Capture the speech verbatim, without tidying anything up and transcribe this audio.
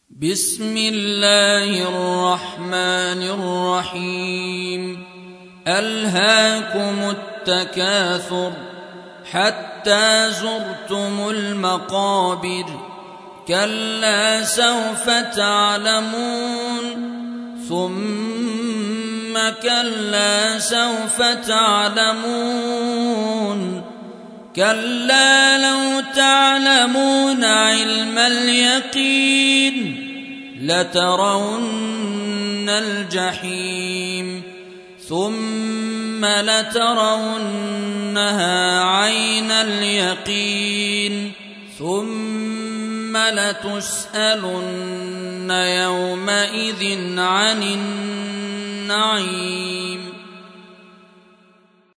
بسم الله الرحمن الرحيم ألهاكم التكاثر حتى زرتم المقابر كلا سوف تعلمون ثم كلا سوف تعلمون كلا لو تعلمون علم اليقين لترون الجحيم ثم لترونها عين اليقين ثم لتسألن يومئذ عن النعيم.